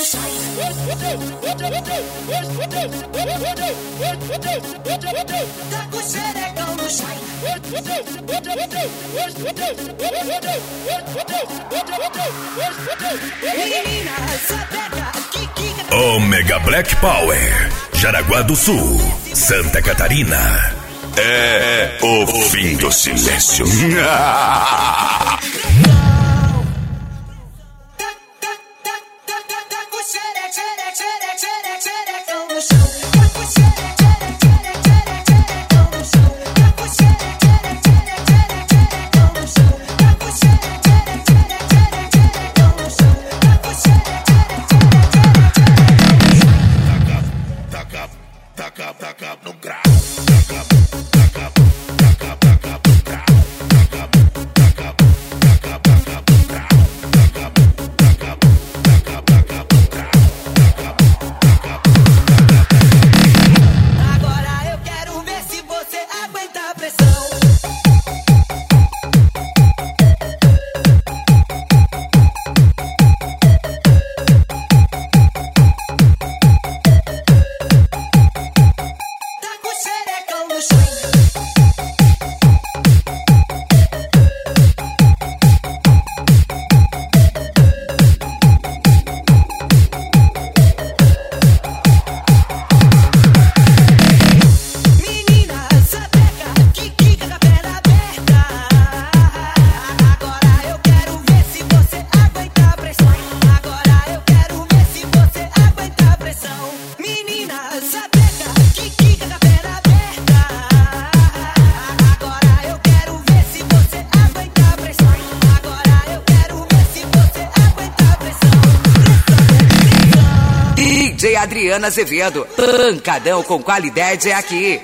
chão. Tá com o xerecão no chão. Menina, sapeca, quica. Omega Black Power, Jaraguá do Sul, Santa Catarina. É o fim do silêncio. Taca no grau. Agora eu quero ver se você aguenta a pressão. DJ Adriana Azevedo, pancadão com qualidade é aqui.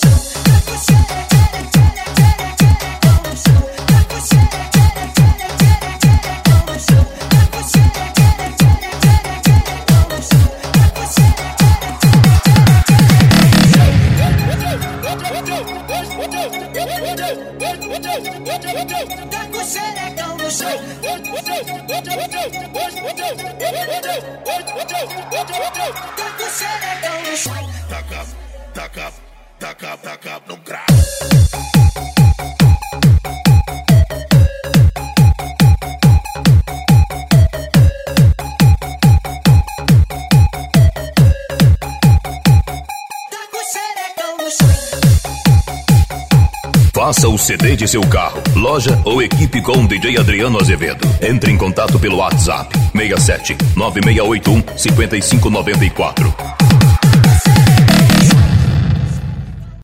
Tá com o xerecão no chão. Tá com o xerecão no chão. Taca no grau. Tá com o xerecão no chão. Faça o CD de seu carro, loja ou equipe com o DJ Adriano Azevedo. Entre em contato pelo WhatsApp 67 9681 5594.